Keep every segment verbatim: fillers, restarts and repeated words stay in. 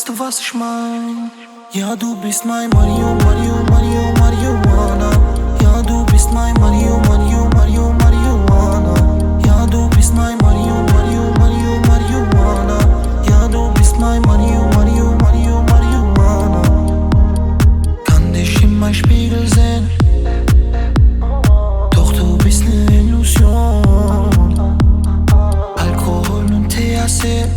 Weißt du, was ich mein? Ja, du bist mein Mario, Mario, Mario, Marihuana. Ja, du bist mein Mario, Mario, Mario, Marihuana. Ja, du bist mein Mario, Mario, Mario, Marihuana. Ja, du bist mein Mario, Mario, Mario, Marihuana. Kann dich in mein Spiegel sehen, doch du bist ne Illusion. Alkohol und T H C,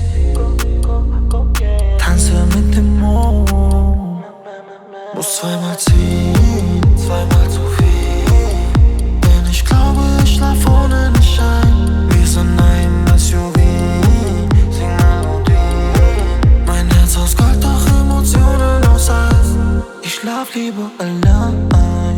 tanze mit dem Mond. Muss zweimal ziehen, zweimal zu viel. Denn ich glaube, ich schlaf ohne dich ein. Wir sind ein S U V, sing Melodien. Mein Herz aus Gold, doch Emotionen aus Eis. Ich schlaf lieber allein.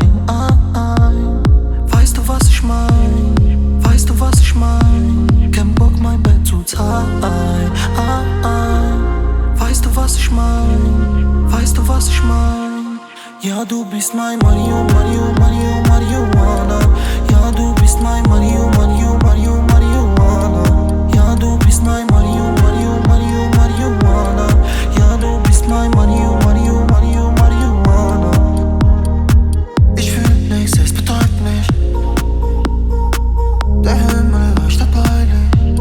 Weißt du, was ich mein? Weißt du, was ich mein? Kein Bock, mein Bett zu teilen. Weißt du, was ich mein? Weißt du, was ich mein? Ja, du bist mein Mario, Mario, Mario, Marihuana. Ja, du bist mein Mario, Mario, Mario, Marihuana. Ja, du bist mein Mario, Mario, Mario, Marihuana. Ja, du bist mein Mario, Mario, Mario, Marihuana. Ich fühl nichts, es betäubt mich. Der Himmel leuchtet beilich.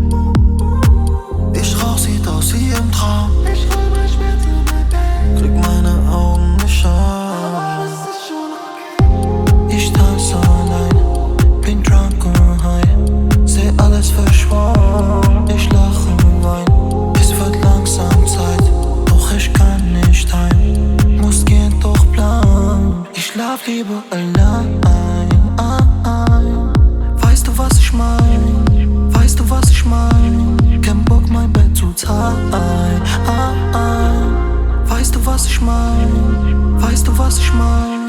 Ich rauch, sieht aus wie im Traum. Krieg meine Augen nicht auf. Ich tanze allein, bin drunk und high. Seh alles verschwommen, ich lache und wein. Es wird langsam Zeit, doch ich kann nicht heim. Muss gehen, doch plan. Ich schlaf lieber allein. Weißt du, was ich mein? Weißt du, was ich mein? Kein Bock, mein Bett zu teilen. Weißt du, was ich mein? Weißt du, was ich mein?